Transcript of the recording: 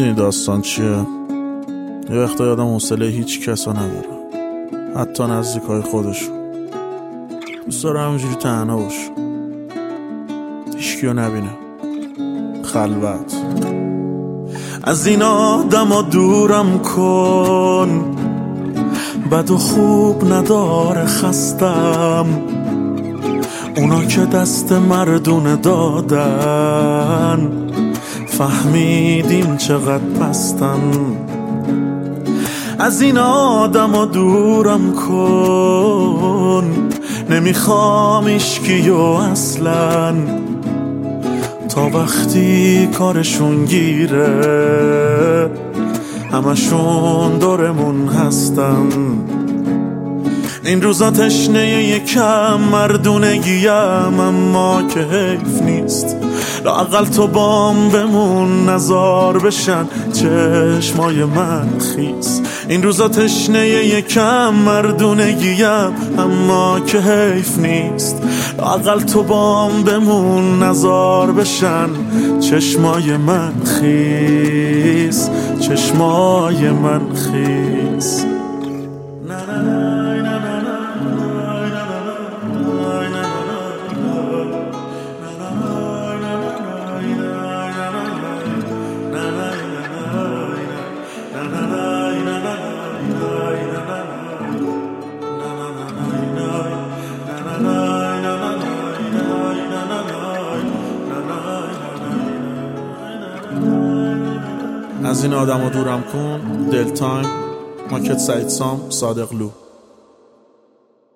میدونی داستان چیه؟ یه وقتا یادم حوصله هیچ کسا نداره، حتی نزدیکای خودشون. دوست دارم همینجوری تنها باشم، هیچکیو نبینه، خلوت. از این آدما دورم کن، بد و خوب نداره خستم. اونا که دست مردونه دادن، فهمیدیم چقدر پستن. از این آدما دورم کن، نمیخوام ایشکیو اصلا. تا وقتی کارشون گیره، همشون دورمون هستن. این روزا تشنه یکم مردونگیم، اما که حیف نیست لااقل تو بام بمون، نزار بشن چشمای من خیس. این روزا تشنه یکم مردونگیم، اما که حیف نیست لااقل تو بام بمون، نزار بشن چشمای من خیس، چشمای من خیس. از این آدم دورم کن. دل تایم، ماکت سعید سام، صادق لو.